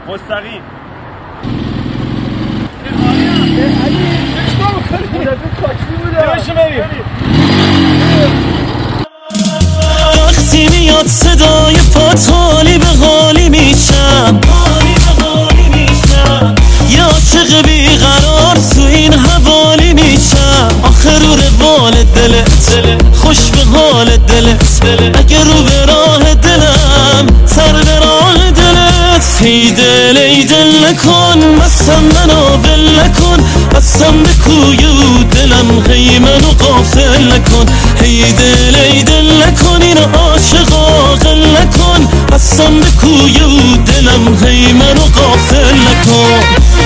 مستقیم. وقتی میاد صدای پات حالی به حالی میشم، یا عاشق بیقرار تو این حوالی میشم. آخر رو روال دلت خوش به حال دلت، اگه رو به راه دلم سر به راه دلت. ای دل ای دل نکن مستم منو ول نکن، بستم به کوی و دلم هی منو غافل نکن. ای دل ای دل نکن اینو عاشقا غل نکن، بستم به کوی و دلم هی منو غافل نکن.